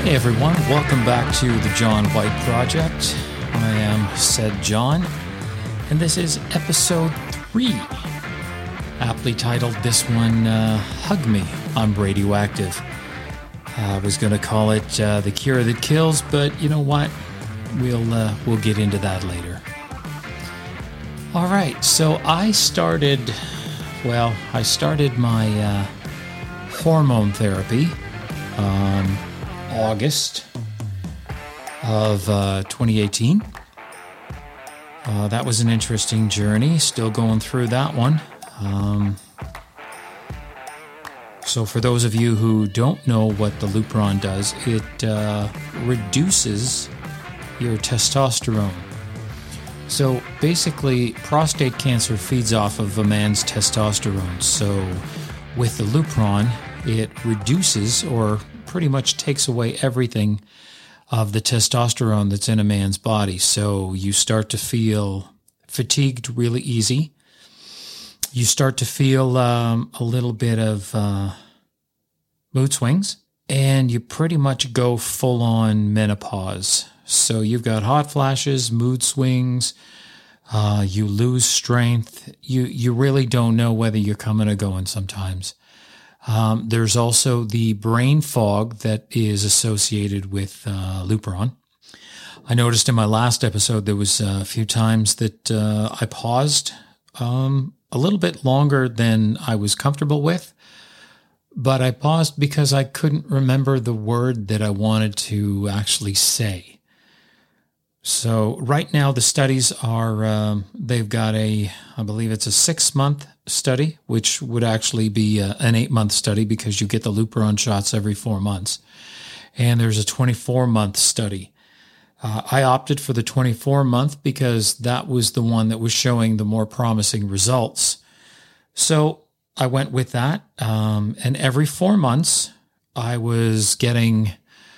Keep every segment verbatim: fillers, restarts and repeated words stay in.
Hey everyone, welcome back to the John White Project. I am said John, and this is episode three, aptly titled this one, uh, Hug Me, I'm Radioactive. I was going to call it uh, The Cure That Kills, but you know what? We'll, uh, we'll get into that later. All right, so I started, well, I started my uh, hormone therapy um, August of uh, twenty eighteen. Uh, that was an interesting journey. Still going through that one. Um, so for those of you who don't know what the Lupron does, it uh, reduces your testosterone. So basically, prostate cancer feeds off of a man's testosterone. So with the Lupron, it reduces or pretty much takes away everything of the testosterone that's in a man's body. So you start to feel fatigued really easy. You start to feel um, a little bit of uh, mood swings, and you pretty much go full-on menopause. So you've got hot flashes, mood swings, uh, you lose strength. You, you really don't know whether you're coming or going sometimes. Um, there's also the brain fog that is associated with uh, Lupron. I noticed in my last episode there was a few times that uh, I paused um, a little bit longer than I was comfortable with, but I paused because I couldn't remember the word that I wanted to actually say. So right now the studies are, um, they've got a, I believe it's a six-month study, which would actually be a, an eight-month study because you get the Lupron shots every four months. And there's a twenty-four-month study. Uh, I opted for the twenty-four-month because that was the one that was showing the more promising results. So I went with that. Um, and every four months, I was getting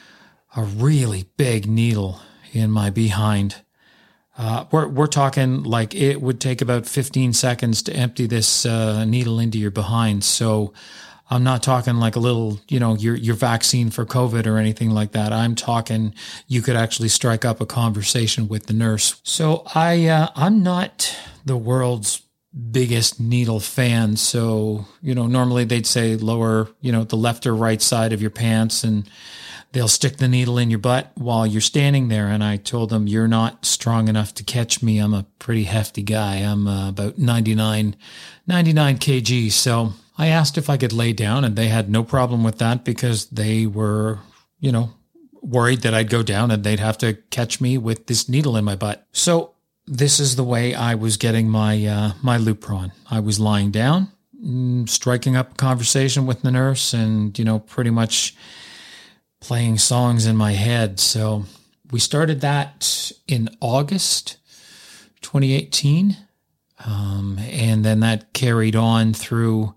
a really big needle in my behind. Uh, we're, we're talking like it would take about fifteen seconds to empty this uh, needle into your behind. So I'm not talking like a little, you know, your, your vaccine for COVID or anything like that. I'm talking you could actually strike up a conversation with the nurse. So I, uh, I'm not the world's biggest needle fan. So, you know, normally they'd say lower, you know, the left or right side of your pants, and they'll stick the needle in your butt while you're standing there. And I told them, you're not strong enough to catch me. I'm a pretty hefty guy. I'm uh, about ninety-nine, ninety-nine kilograms. So I asked if I could lay down, and they had no problem with that because they were, you know, worried that I'd go down and they'd have to catch me with this needle in my butt. So this is the way I was getting my, uh, my Lupron. I was lying down, striking up a conversation with the nurse, and, you know, pretty much playing songs in my head. So we started that in August twenty eighteen. Um, and then that carried on through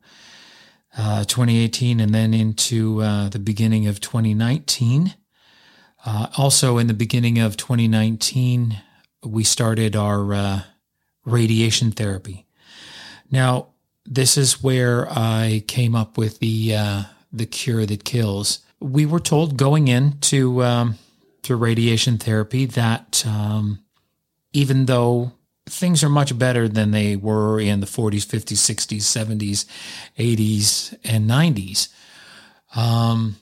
uh, twenty eighteen and then into uh, the beginning of twenty nineteen. Uh, also in the beginning of twenty nineteen, we started our uh, radiation therapy. Now, this is where I came up with the uh, the cure that kills. We were told going into um, to radiation therapy that um, even though things are much better than they were in the forties, fifties, sixties, seventies, eighties, and nineties, um,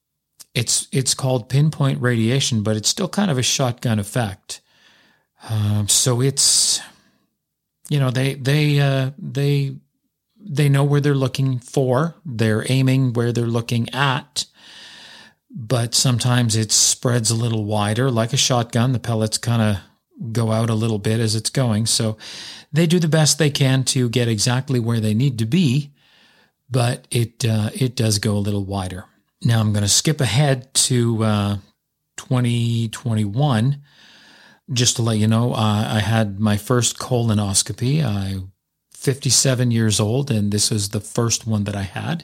it's it's called pinpoint radiation, but it's still kind of a shotgun effect. Um, so it's, you know, they they uh, they they know where they're looking for. They're aiming where they're looking at. But sometimes it spreads a little wider, like a shotgun. The pellets kind of go out a little bit as it's going. So they do the best they can to get exactly where they need to be, but it uh, it does go a little wider. Now I'm going to skip ahead to uh, twenty twenty-one. Just to let you know, uh, I had my first colonoscopy. I'm fifty-seven years old, and this was the first one that I had.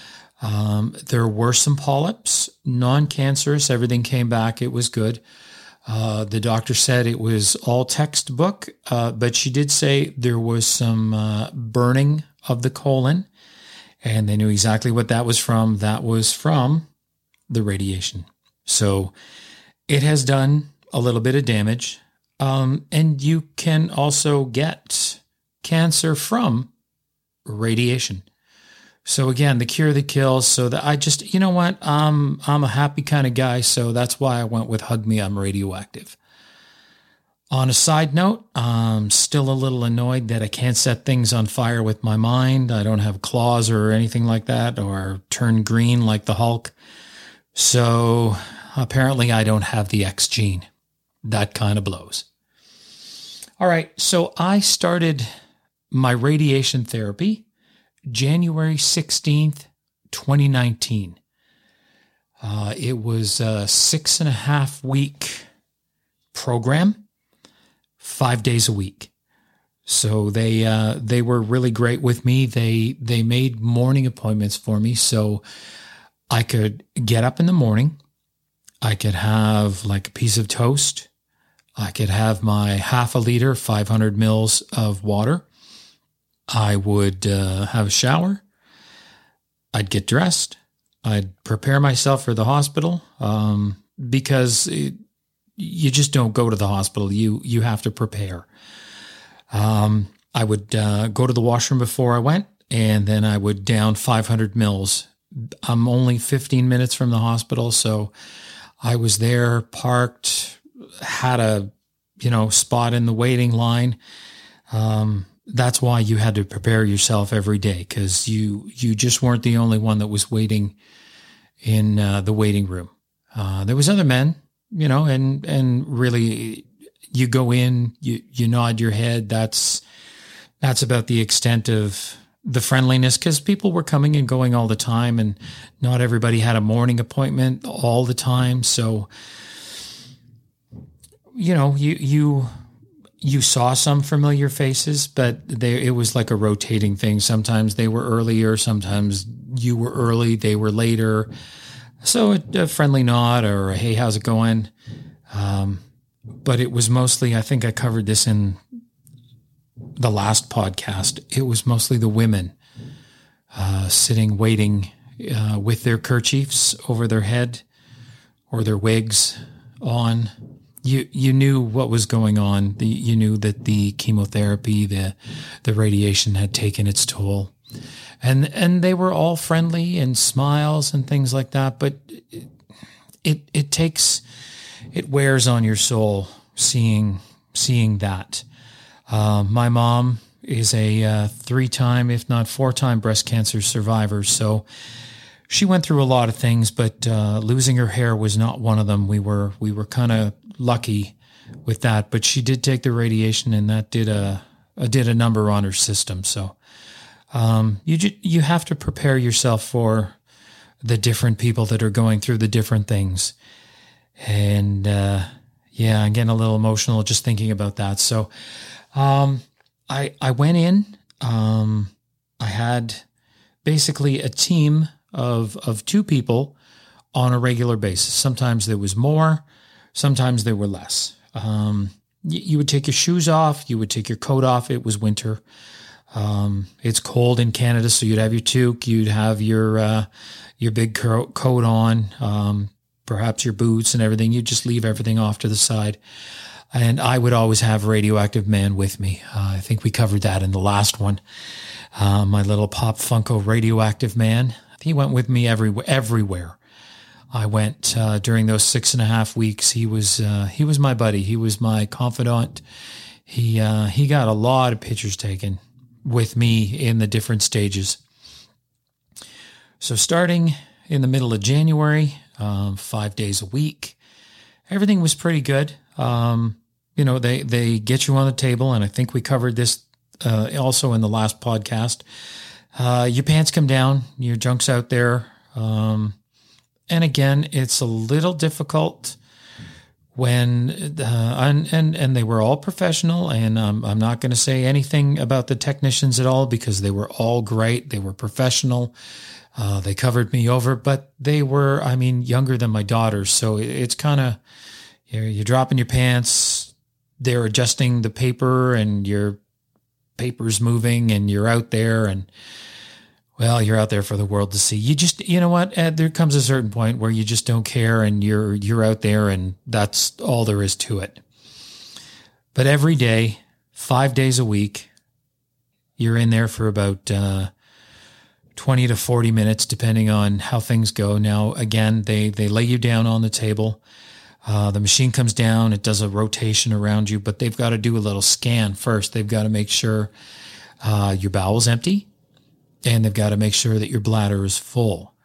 Um, there were some polyps, non-cancerous. Everything came back. It was good. Uh, the doctor said it was all textbook, uh, but she did say there was some uh, burning of the colon, and they knew exactly what that was from. That was from the radiation. So it has done a little bit of damage. Um, and you can also get cancer from radiation. So again, the cure that kills. So that I just, you know what? Um, I'm a happy kind of guy. So that's why I went with Hug Me, I'm Radioactive. On a side note, I'm still a little annoyed that I can't set things on fire with my mind. I don't have claws or anything like that, or turn green like the Hulk. So apparently I don't have the X gene. That kind of blows. All right, so I started my radiation therapy January sixteenth, twenty nineteen. Uh, it was a six and a half week program, five days a week. So they uh, they were really great with me. They they made morning appointments for me, so I could get up in the morning. I could have like a piece of toast. I could have my half a liter, five hundred mils of water. I would uh, have a shower. I'd get dressed. I'd prepare myself for the hospital um, because it, you just don't go to the hospital. You you have to prepare. Um, I would uh, go to the washroom before I went, and then I would down five hundred mils. I'm only fifteen minutes from the hospital, so I was there, parked, had a you know spot in the waiting line. Um, that's why you had to prepare yourself every day, because you you just weren't the only one that was waiting in uh, the waiting room. Uh, there was other men, you know, and and really, you go in, you you nod your head. That's that's about the extent of the friendliness, because people were coming and going all the time, and not everybody had a morning appointment all the time. So, you know, you you. You saw some familiar faces, but they, it was like a rotating thing. Sometimes they were earlier, sometimes you were early, they were later. So a, a friendly nod or a, hey, how's it going? Um, but it was mostly, I think I covered this in the last podcast. It was mostly the women uh, sitting, waiting uh, with their kerchiefs over their head or their wigs on. You you knew what was going on. The, you knew that the chemotherapy, the the radiation had taken its toll, and and they were all friendly and smiles and things like that. But it it, it takes it wears on your soul seeing seeing that. Uh, my mom is a uh, three time, if not four time, breast cancer survivor. So she went through a lot of things, but uh, losing her hair was not one of them. We were we were kind of lucky with that, but she did take the radiation, and that did a, a did a number on her system. So um, you ju- you have to prepare yourself for the different people that are going through the different things. And uh, yeah, I'm getting a little emotional just thinking about that. So um, I I went in. Um, I had basically a team of of two people on a regular basis. Sometimes there was more. Sometimes there were less. Um, you, you would take your shoes off. You would take your coat off. It was winter. Um, it's cold in Canada, so you'd have your toque. You'd have your uh, your big co- coat on, um, perhaps your boots and everything. You'd just leave everything off to the side. And I would always have Radioactive Man with me. Uh, I think we covered that in the last one. Uh, my little Pop Funko Radioactive Man. He went with me every, everywhere. I went uh, during those six and a half weeks. He was uh, he was my buddy. He was my confidant. He uh, he got a lot of pictures taken with me in the different stages. So starting in the middle of January, um, five days a week, everything was pretty good. Um, you know, they they get you on the table, and I think we covered this uh, also in the last podcast. Uh, your pants come down, your junk's out there. Um, And again, it's a little difficult when, uh, and, and, and they were all professional, and um, I'm not going to say anything about the technicians at all, because they were all great. They were professional. Uh, they covered me over, but they were, I mean, younger than my daughters. So it, it's kind of, you're, you're dropping your pants, they're adjusting the paper, and your paper's moving, and you're out there, and well, you're out there for the world to see. You just, you know what? Uh, there comes a certain point where you just don't care, and you're you're out there, and that's all there is to it. But every day, five days a week, you're in there for about uh, twenty to forty minutes, depending on how things go. Now, again, they they lay you down on the table. Uh, the machine comes down. It does a rotation around you, but they've got to do a little scan first. They've got to make sure uh, your bowel's empty. And they've got to make sure that your bladder is full.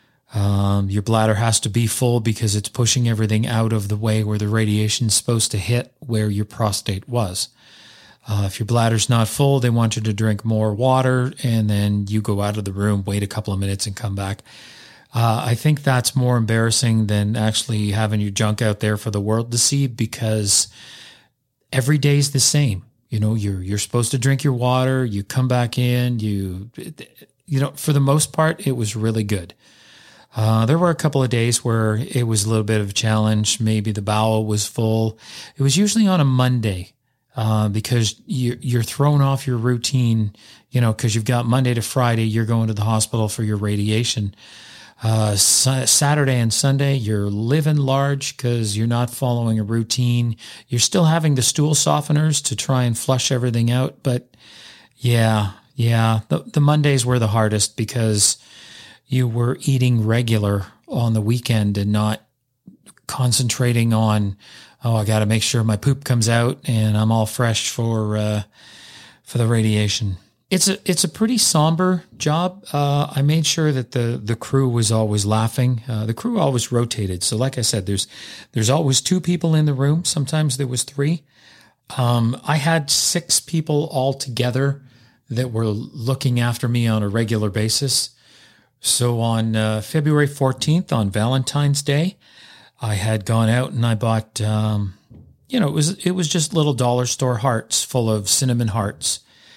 Um, your bladder has to be full because it's pushing everything out of the way where the radiation is supposed to hit where your prostate was. Uh, if your bladder's not full, they want you to drink more water, and then you go out of the room, wait a couple of minutes, and come back. Uh, I think that's more embarrassing than actually having your junk out there for the world to see, because every day's the same. You know, you're you're supposed to drink your water. You come back in. You, you know, for the most part, it was really good. Uh, there were a couple of days where it was a little bit of a challenge. Maybe the bowel was full. It was usually on a Monday uh, because you're, you're thrown off your routine, you know, because you've got Monday to Friday, you're going to the hospital for your radiation. Uh, Saturday and Sunday, you're living large because you're not following a routine. You're still having the stool softeners to try and flush everything out. But yeah, yeah, the, the Mondays were the hardest because you were eating regular on the weekend and not concentrating on, oh, I got to make sure my poop comes out and I'm all fresh for, uh, for the radiation. It's a it's a pretty somber job. Uh, I made sure that the the crew was always laughing. Uh, the crew always rotated. So, like I said, there's there's always two people in the room. Sometimes there was three. Um, I had six people all together that were looking after me on a regular basis. So on uh, February fourteenth, on Valentine's Day, I had gone out and I bought, um, you know, it was it was just little dollar store hearts full of cinnamon hearts.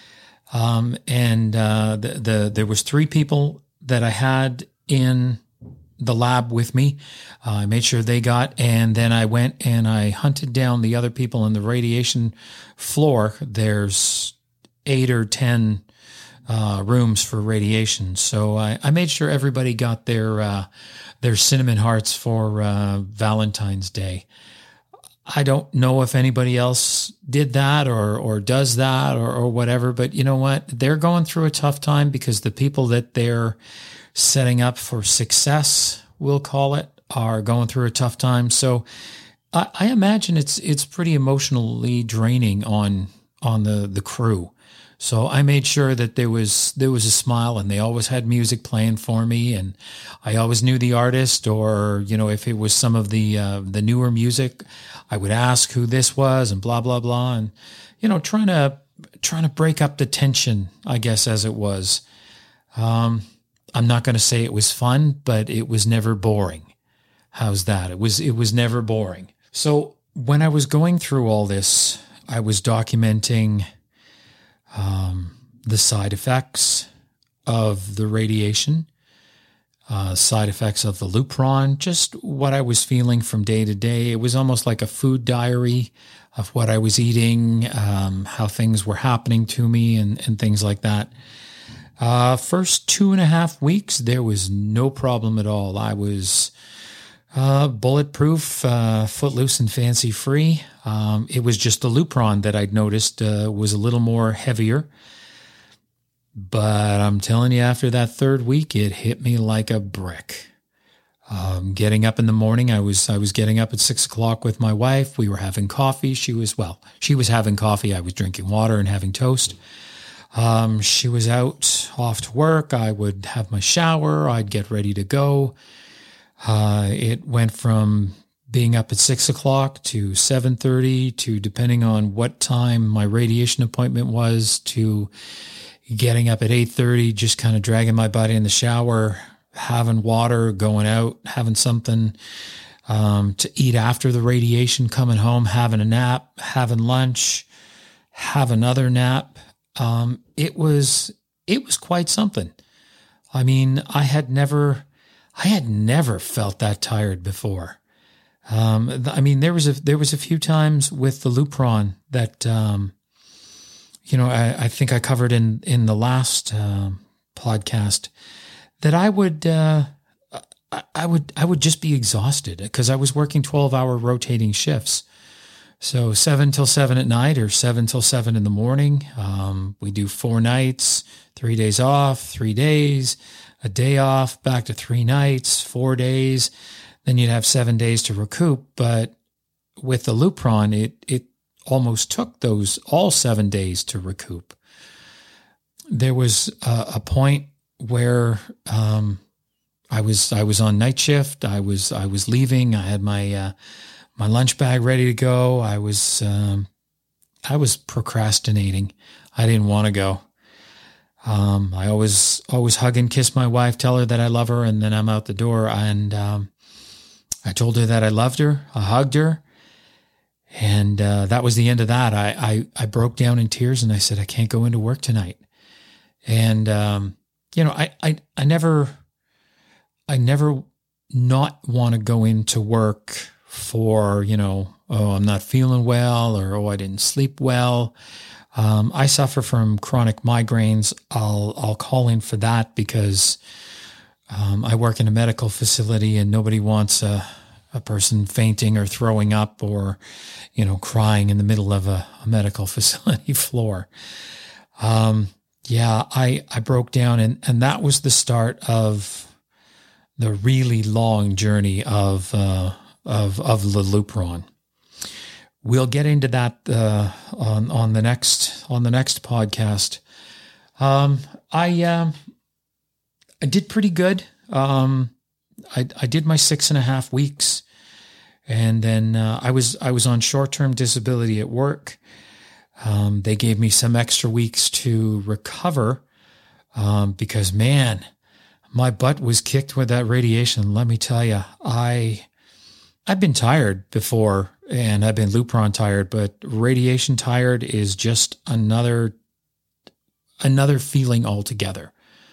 Um, and, uh, the, the, there was three people that I had in the lab with me. Uh, I made sure they got, and then I went and I hunted down the other people in the radiation floor. There's eight or ten, uh, rooms for radiation. So I, I made sure everybody got their, uh, their cinnamon hearts for, uh, Valentine's Day. I don't know if anybody else did that or or does that or, or whatever, but you know what? They're going through a tough time because the people that they're setting up for success, we'll call it, are going through a tough time. So I, I imagine it's it's pretty emotionally draining on on the, the crew. So I made sure that there was there was a smile, and they always had music playing for me, and I always knew the artist, or you know, if it was some of the uh, the newer music, I would ask who this was and blah blah blah, and you know, trying to trying to break up the tension, I guess, as it was. Um, I'm not going to say it was fun, but it was never boring. How's that? It was it was never boring. So when I was going through all this, I was documenting Um, the side effects of the radiation, uh, side effects of the Lupron, just what I was feeling from day to day. It was almost like a food diary of what I was eating, um, how things were happening to me, and, and things like that. Uh, first two and a half weeks, there was no problem at all. I was uh, bulletproof, uh, footloose and fancy free. Um, it was just the Lupron that I'd noticed uh, was a little more heavier. But I'm telling you, after that third week, it hit me like a brick. Um, getting up in the morning, I was I was getting up at six o'clock with my wife. We were having coffee. She was, well, she was having coffee. I was drinking water and having toast. Um, she was out off to work. I would have my shower. I'd get ready to go. Uh, it went from being up at six o'clock to seven thirty to, depending on what time my radiation appointment was, to getting up at eight thirty, just kind of dragging my body in the shower, having water, going out, having something um, to eat after the radiation, coming home, having a nap, having lunch, have another nap. Um, it was it was quite something. I mean, I had never I had never felt that tired before. Um, I mean, there was a there was a few times with the Lupron that um, you know I, I think I covered in in the last uh, podcast, that I would, uh, I would, I would just be exhausted because I was working twelve hour rotating shifts. So seven till seven at night or seven till seven in the morning. Um, we do four nights, three days off, three days, a day off, back to three nights, four days. Then you'd have seven days to recoup. But with the Lupron, it, it almost took those all seven days to recoup. There was a, a point where, um, I was, I was on night shift. I was, I was leaving. I had my, uh, my lunch bag ready to go. I was, um, I was procrastinating. I didn't want to go. Um, I always, always hug and kiss my wife, tell her that I love her, and then I'm out the door. And um, I told her that I loved her. I hugged her, and uh, that was the end of that. I, I, I broke down in tears, and I said, I can't go into work tonight. And um, you know, I, I, I never, I never not want to go into work for, you know, oh, I'm not feeling well, or, oh, I didn't sleep well. Um, I suffer from chronic migraines. I'll, I'll call in for that because, um, I work in a medical facility and nobody wants a, a person fainting or throwing up or, you know, crying in the middle of a, a medical facility floor. Um, yeah, I, I broke down, and, and that was the start of the really long journey of, uh, of, of the Lupron. We'll get into that, uh, on, on the next, on the next podcast. Um, I, um, I did pretty good. Um, I, I did my six and a half weeks, and then, uh, I was, I was on short-term disability at work. Um, they gave me some extra weeks to recover, um, because man, my butt was kicked with that radiation. Let me tell you, I, I've been tired before, and I've been Lupron tired, but radiation tired is just another, another feeling altogether.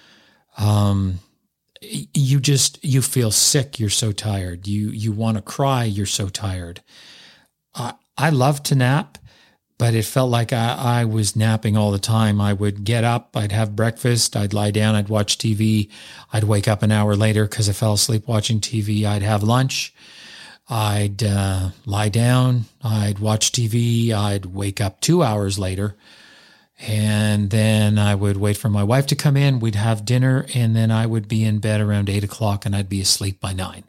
Um, you just, you feel sick. You're so tired. You, you want to cry. You're so tired. I, I love to nap, but it felt like I, I was napping all the time. I would get up, I'd have breakfast, I'd lie down, I'd watch T V. I'd wake up an hour later because I fell asleep watching T V. I'd have lunch. I'd uh, lie down, I'd watch T V, I'd wake up two hours later, and then I would wait for my wife to come in, we'd have dinner, and then I would be in bed around eight o'clock, and I'd be asleep by nine.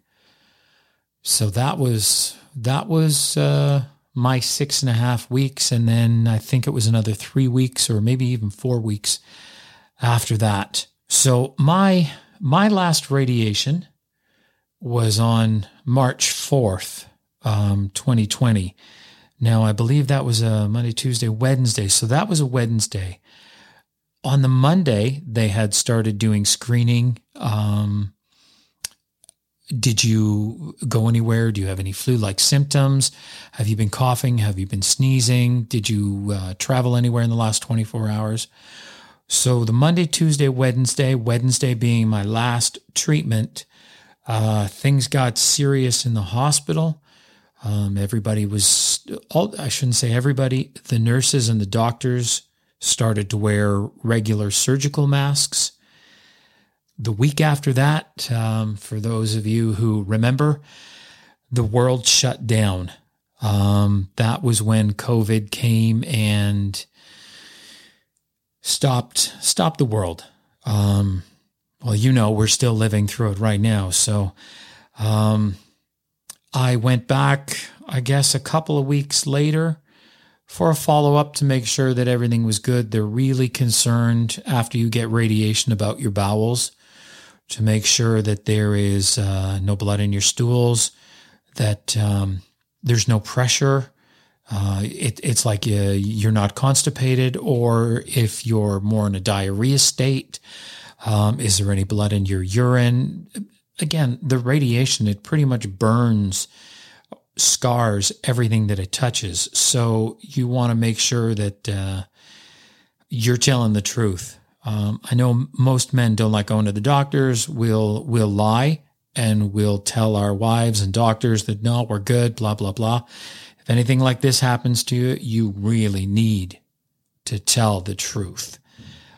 So that was, that was uh, my six and a half weeks, and then I think it was another three weeks or maybe even four weeks after that. So my my last radiation was on March fourth, um, twenty twenty. Now, I believe that was a Monday, Tuesday, Wednesday. So that was a Wednesday. On the Monday, they had started doing screening. Um, did you go anywhere? Do you have any flu-like symptoms? Have you been coughing? Have you been sneezing? Did you uh, travel anywhere in the last twenty-four hours? So the Monday, Tuesday, Wednesday, Wednesday being my last treatment, Uh, things got serious in the hospital. Um, everybody was, all, I shouldn't say everybody, the nurses and the doctors started to wear regular surgical masks. The week after that, um, for those of you who remember, the world shut down. Um, that was when COVID came and stopped, stopped the world. Um, Well, you know, we're still living through it right now. So um, I went back, I guess, a couple of weeks later for a follow-up to make sure that everything was good. They're really concerned after you get radiation about your bowels, to make sure that there is uh, no blood in your stools, that um, there's no pressure. Uh, it, it's like uh, you're not constipated, or if you're more in a diarrhea state, Um, is there any blood in your urine? Again, the radiation, it pretty much burns, scars everything that it touches. So you want to make sure that uh, you're telling the truth. Um, I know most men don't like going to the doctors. We'll we'll lie and we'll tell our wives and doctors that, no, we're good, blah, blah, blah. If anything like this happens to you, you really need to tell the truth.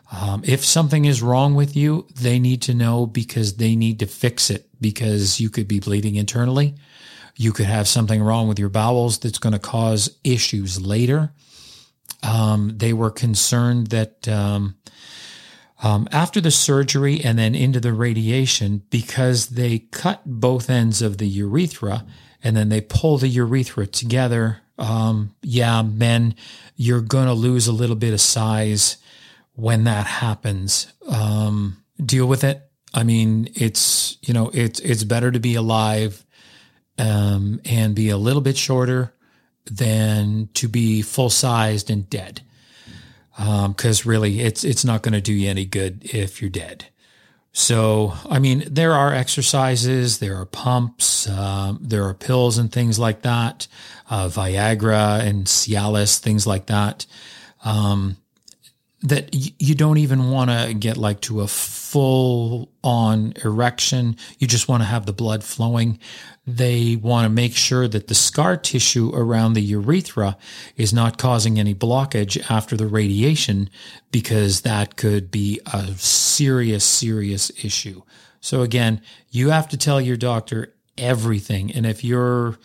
Um, if something is wrong with you, they need to know because they need to fix it, because you could be bleeding internally. You could have something wrong with your bowels that's going to cause issues later. Um, they were concerned that um, um, after the surgery and then into the radiation, because they cut both ends of the urethra and then they pull the urethra together, um, yeah, men, you're going to lose a little bit of size when that happens. Um, deal with it. I mean, it's, you know, it's, it's better to be alive um, and be a little bit shorter than to be full-sized and dead. Um, 'cause really it's, it's not going to do you any good if you're dead. So, I mean, there are exercises, there are pumps, um, there are pills and things like that, uh, Viagra and Cialis, things like that, um, that y- you don't even want to get like to a full on erection. You just want to have the blood flowing. They want to make sure that the scar tissue around the urethra is not causing any blockage after the radiation, because that could be a serious, serious issue. So again, you have to tell your doctor everything. And if you're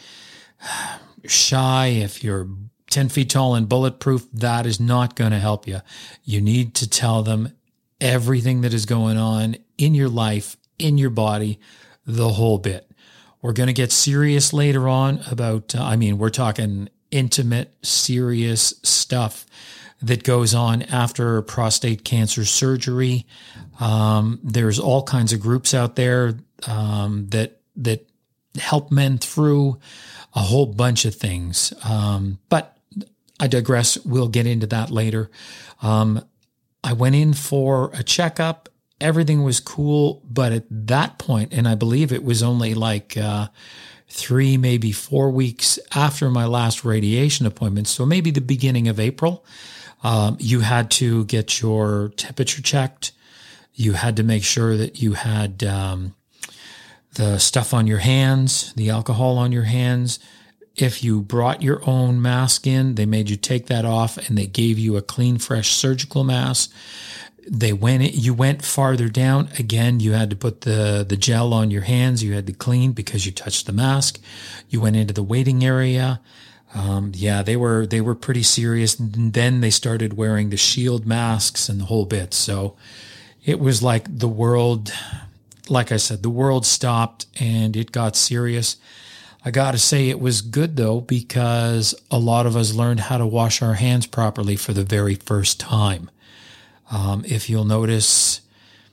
shy, if you're ten feet tall and bulletproof, that is not going to help you. You need to tell them everything that is going on in your life, in your body, the whole bit. We're going to get serious later on about, uh, I mean, we're talking intimate, serious stuff that goes on after prostate cancer surgery. Um, there's all kinds of groups out there um, that that help men through a whole bunch of things. Um, but I digress. We'll get into that later. Um, I went in for a checkup. Everything was cool. But at that point, and I believe it was only like uh, three, maybe four weeks after my last radiation appointment, so maybe the beginning of April, um, you had to get your temperature checked. You had to make sure that you had um, the stuff on your hands, the alcohol on your hands. If you brought your own mask in, they made you take that off and they gave you a clean, fresh surgical mask. They went, you went farther down. Again, you had to put the, the gel on your hands. You had to clean because you touched the mask. You went into the waiting area. Um, yeah, they were, they were pretty serious. And then they started wearing the shield masks and the whole bit. So it was like the world, like I said, the world stopped and it got serious. I got to say it was good though, because a lot of us learned how to wash our hands properly for the very first time. Um, if you'll notice,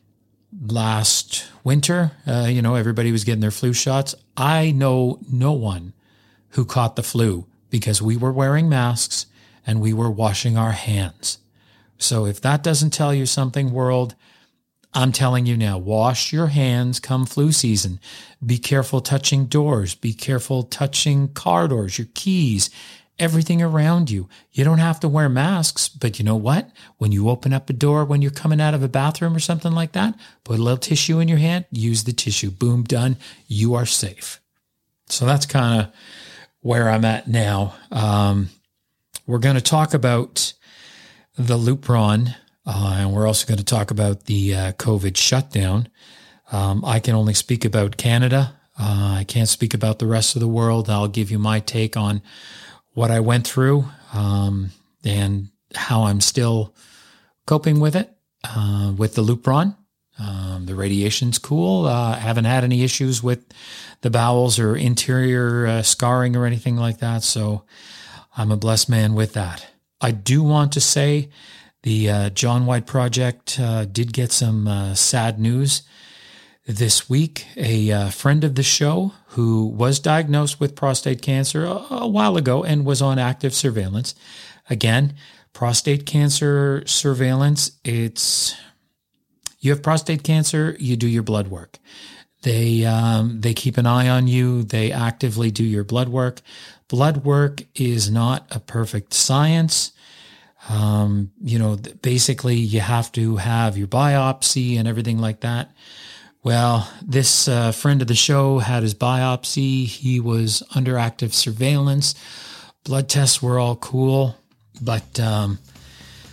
last winter, uh, you know, everybody was getting their flu shots. I know no one who caught the flu because we were wearing masks and we were washing our hands. So if that doesn't tell you something, world, I'm telling you now, wash your hands come flu season. Be careful touching doors. Be careful touching car doors, your keys, everything around you. You don't have to wear masks, but you know what? When you open up a door, when you're coming out of a bathroom or something like that, put a little tissue in your hand, use the tissue. Boom, done. You are safe. So that's kind of where I'm at now. Um, we're going to talk about the Lupron. Uh, and we're also going to talk about the uh, COVID shutdown. Um, I can only speak about Canada. Uh, I can't speak about the rest of the world. I'll give you my take on what I went through um, and how I'm still coping with it, uh, with the Lupron. Um, the radiation's cool. I uh, haven't had any issues with the bowels or interior uh, scarring or anything like that. So I'm a blessed man with that. I do want to say the uh, John White Project uh, did get some uh, sad news this week. A uh, friend of the show who was diagnosed with prostate cancer a, a while ago and was on active surveillance. Again, prostate cancer surveillance, it's, you have prostate cancer, you do your blood work. They, um, they keep an eye on you. They actively do your blood work. Blood work is not a perfect science. Um, you know, basically you have to have your biopsy and everything like that. Well, this uh, friend of the show had his biopsy. He was under active surveillance. Blood tests were all cool, but um,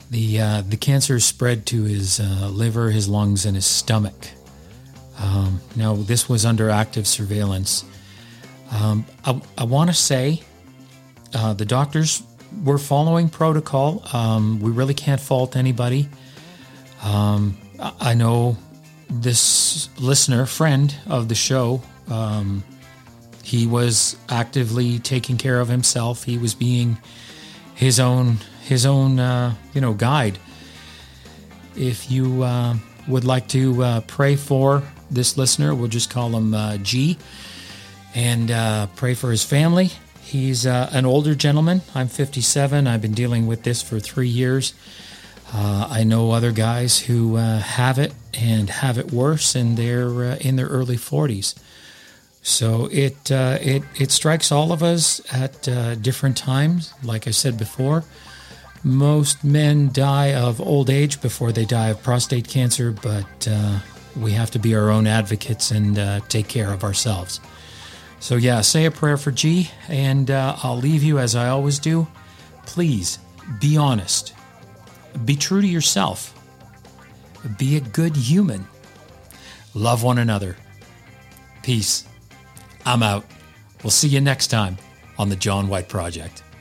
The uh, the cancer spread to his uh, liver, his lungs, and his stomach. Um, now, this was under active surveillance. Um, I, I want to say uh, the doctors were following protocol. Um, we really can't fault anybody. Um, I know this listener, friend of the show, um, he was actively taking care of himself. He was being his own, his own, uh, you know, guide. If you uh, would like to uh, pray for this listener, we'll just call him uh, G, and uh, pray for his family. He's uh, an older gentleman. I'm fifty-seven. I've been dealing with this for three years. Uh, I know other guys who uh, have it and have it worse, and they're uh, in their early forties. So it uh, it it strikes all of us at uh, different times. Like I said before, most men die of old age before they die of prostate cancer, but uh, we have to be our own advocates and uh, take care of ourselves. So yeah, say a prayer for G, and uh, I'll leave you as I always do. Please be honest. Be true to yourself. Be a good human. Love one another. Peace. I'm out. We'll see you next time on the John White Project.